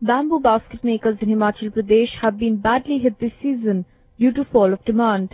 Bamboo basket makers in Himachal Pradesh have been badly hit this season due to fall of demand.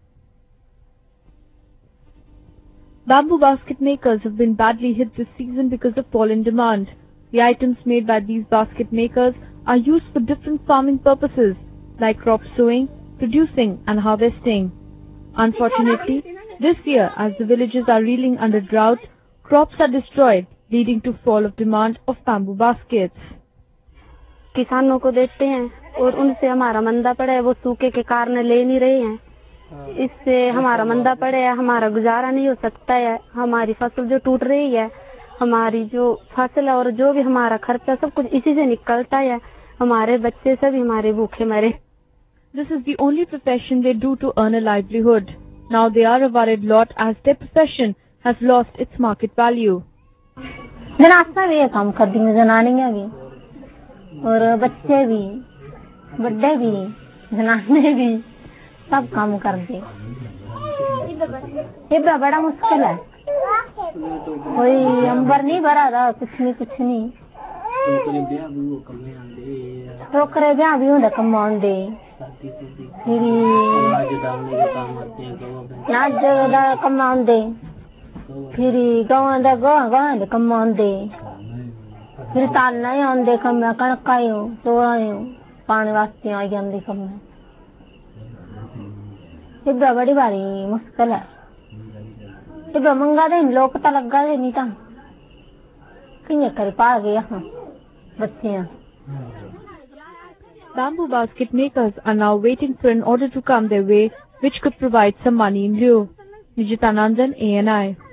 Bamboo basket makers have been badly hit this season because of fall in demand. The items made by these basket makers are used for different farming purposes like crop sowing, producing and harvesting. Unfortunately, this year as the villages are reeling under drought, crops are destroyed, leading to fall of demand of bamboo baskets. किसानों को देते हैं और उनसे हमारा मंदा पड़ा है, वो सूखे के कारण ले नहीं रहे हैं। इससे हमारा मंदा पड़ा है, हमारा गुजारा नहीं हो सकता है। हमारी फसल जो टूट रही है, हमारी जो फसल और जो भी हमारा खर्चा सब कुछ इसी से निकलता है। हमारे बच्चे सभी हमारे भूखे मरे। This is the only profession they do to earn a livelihood. Now they are a worried lot as their profession has lost its market value. जनासा भी काम करती हैं, जनानियां भी और बच्चे भी, बड़े भी, जनाने भी, सब काम करते। ये बड़ा मुश्किल है, कोई अंबर नहीं भरा था, कुछ नहीं। छोकरे ब्याह भी होंगे कमांदे, फिर नाच कमांदे, फिर गाँव कमांदे, फिर तालना आंदे कम कणका चोला पानी वास्ते आई जाती कम। इधर बड़ी भारी मुश्किल है, इधर मंगा दे लोग पता लगा दे नहीं तो किन्ने कर पा गए बच्चियां। Bamboo basket makers are now waiting for an order to come their way which could provide some money in lieu. Nijita Nandan, ANI.